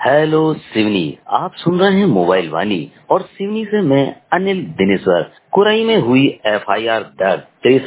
Hello Seoni. आप सुन रहे हैं मोबाइल वाणी और सिवनी से मैं अनिल दिनेश्वर। कुरई में हुई एफआईआर दर्ज।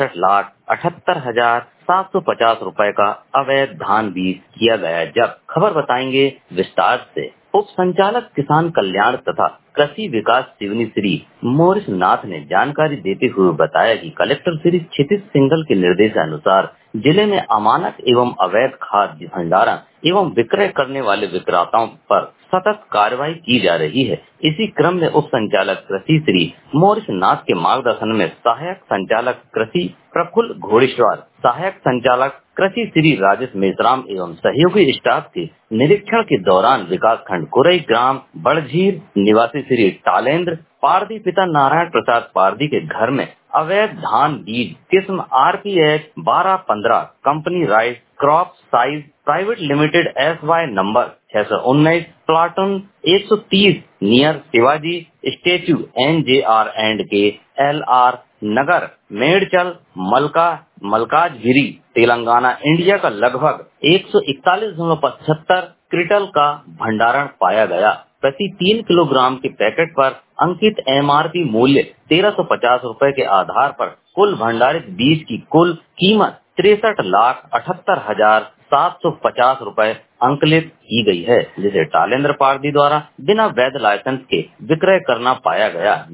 63,78,750 रुपए का अवैध धान बीज किया गया जब्त। खबर बताएंगे विस्तार से। उप संचालक किसान कल्याण तथा कृषि विकास सिवनी श्री मोरिस नाथ ने जानकारी देते हुए बताया कि कलेक्टर श्री क्षितिज सिंघल के निर्देशानुसार जिले में अमानक एवं अवैध खाद्य भंडारण एवं विक्रय करने वाले विक्रेताओं पर सतत कार्रवाई की जा रही है। इसी क्रम में उप संचालक कृषि श्री मोरिस नाथ के मार्गदर्शन में सहायक संचालक कृषि प्रफुल्ल घोड़ेश्वर, सहायक संचालक कृषि श्री राजेश मेश्राम एवं सहयोगी स्टाफ के निरीक्षण के दौरान विकास खंड कुरई ग्राम बड़झीर निवासी श्री टालेंद्र पारदी पिता नारायण प्रसाद पारदी के घर में अवैध धान बीज किस्म RPH 1215 company rice crop size private limited SY number 619 platoon 130 near Shivaji statue NJR&K LR Nagar Medchal Malkajgiri Telangana India का लगभग 141.75 क्विंटल का भंडारण पाया गया। प्रति 3 किलोग्राम के पैकेट पर अंकित MRP मूल्य 1350 रुपए के आधार पर कुल भंडारित बीज की कुल कीमत 63,78,750 रुपए अंकलित की गई है, जिसे टालेंद्र पारदी द्वारा बिना वैध लाइसेंस के विक्रय करना पाया गया।